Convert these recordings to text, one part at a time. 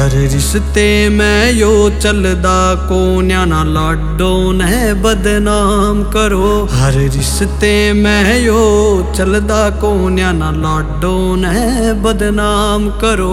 हर रिश्ते में यो चलदा कोन्या ना लाडो ने बदनाम करो। हर रिश्ते में यो चलदा कोन्या ना लाडो ने बदनाम करो।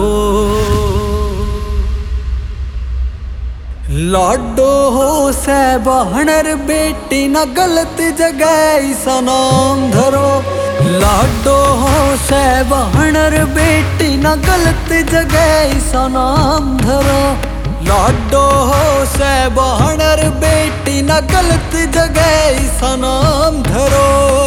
लाडो हो से बहनर बेटी न गलत जगह ईसा नाम धरो। लाडो हो से बहनर बेटी न गलत जगह ईसा नाम धरो। लाडो हो से बहनर बेटी न गलत जगह ईसा नाम धरो।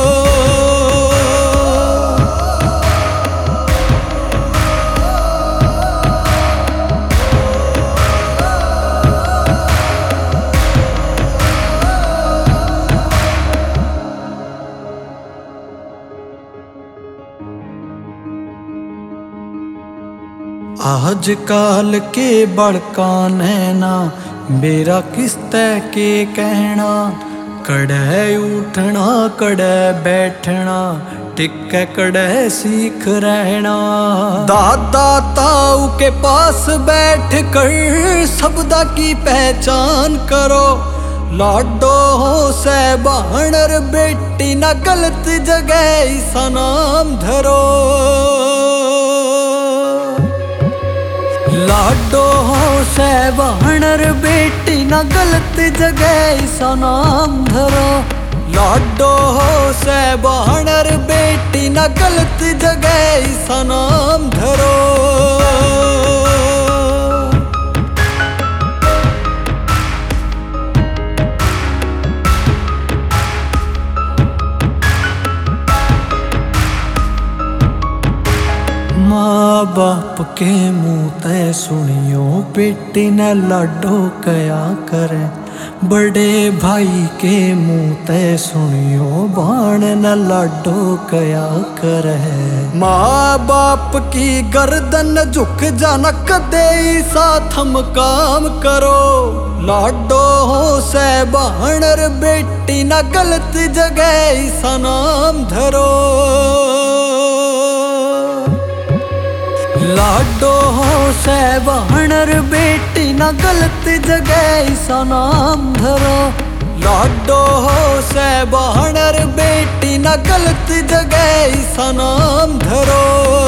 आज काल के बड़का नैना मेरा किस्ते के कहना। कड़े उठना कड़े बैठना टिक कड़े सीख रहना। दादा ताऊ के पास बैठ कर शब्दा की पहचान करो। लाडो हो से बहनर बेटी न गलत जगह ईसा नाम धरो। लाडो हो से बहनर बेटी न गलत जगह ईसा नाम धरो। लाडो हो से बहनर बेटी न गलत जगह ईसा नाम धरो। माँ बाप के मुँह ते सुनियो बेटी न लाडो कया करे। बड़े भाई के मुँह ते सुनियो बाण न लाडो कया करे। माँ बाप की गर्दन झुक जाना कदे साथ हम काम करो। लाडो हो से बहनर बेटी न गलत जगह ईसा नाम धरो। लाडो हो से बहनर बेटी न गलत जगह ईसा नाम धरो। लाडो हो से बहनर बेटी न गलत जगह ईसा नाम धरो।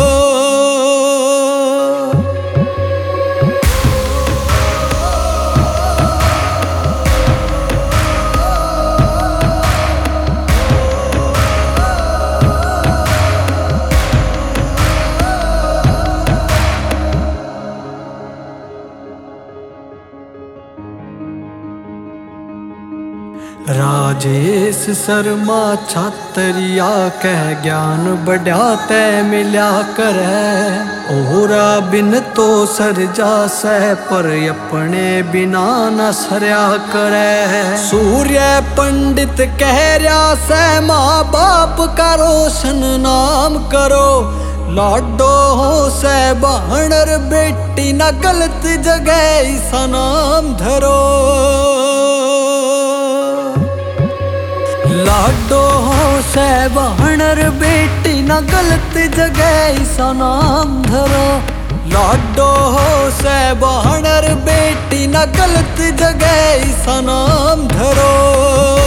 राजेश शर्मा छात्रिया कह ज्ञान बढ़ा ते मिल्या करे। ओरा बिन तो सर जा से पर अपने बिना न सरया करे। सूर्य पंडित कह रहा से माँ बाप का रोशन नाम करो। लाडो हो से बहनर बेटी न गलत जगह ईसा नाम धरो। लाडो हो से बहनर बेटी न गलत जगह ईसा नाम धरो। लाडो हो से बहनर बेटी न गलत जगह ईसा नाम धरो।